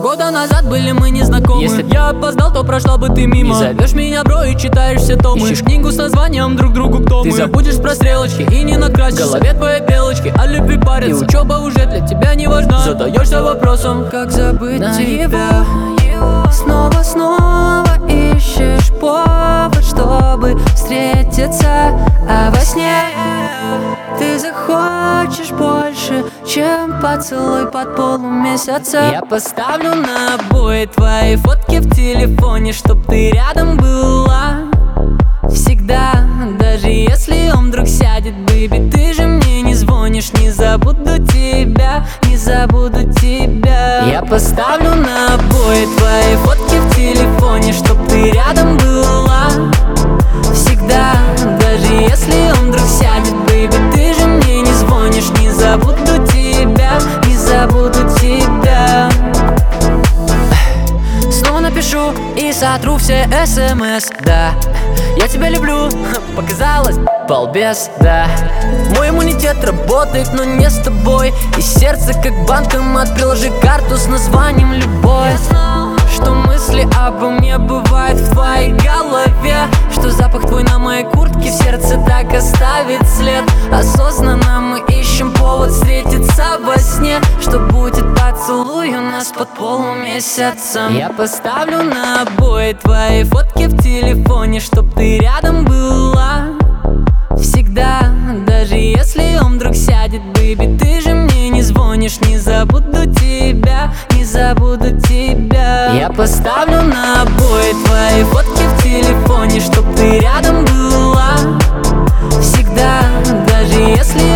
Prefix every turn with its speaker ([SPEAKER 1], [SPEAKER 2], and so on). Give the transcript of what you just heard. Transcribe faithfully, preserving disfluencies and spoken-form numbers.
[SPEAKER 1] года назад были мы незнакомы. Если б я опоздал, то прошла бы ты мимо. Не зовешь меня бро и читаешь все томы. Ищешь книгу с названием друг другу кто мы. Ты забудешь про стрелочки и не накрасишь в голове твоей белочки, а любви париться. И учеба уже для тебя не важна. Задаешься вопросом, как забыть на тебя.
[SPEAKER 2] Его снова, снова ищешь повод, чтобы встретиться, а во сне ты захочешь больше, чем поцелуй под полумесяца.
[SPEAKER 1] Я поставлю на обои твои фотки в телефоне, чтоб ты рядом была всегда. Даже если он вдруг сядет, бэйби, ты же мне не звонишь. Не забуду тебя, не забуду тебя. Я поставлю на обои твои фотки в телефоне, чтоб ты рядом была всегда. Даже если он вдруг сядет, бэйби, ты же мне не звонишь. Не забуду тебя, не забуду тебя. Снова напишу и сотру все смс, да. Я тебя люблю, показалось, балбес, да. Мой иммунитет работает, но не с тобой. И сердце как банкомат, приложи карту с названием любовь. Я знал, что мысли обо мне бывают в твоей голове, что запах твой на моей куртке в сердце так оставит след. Осознанно мы ищем повод встретиться во сне, что будет поцелуй у нас под полумесяцем. Я поставлю на обои твои фотки в телефоне, чтоб ты рядом была всегда. Даже если он вдруг сядет, бэйби, ты же мне не звонишь. Не забуду тебя, не забуду тебя. Я поставлю на обои твои фотки в телефоне, чтоб ты рядом была всегда. Даже если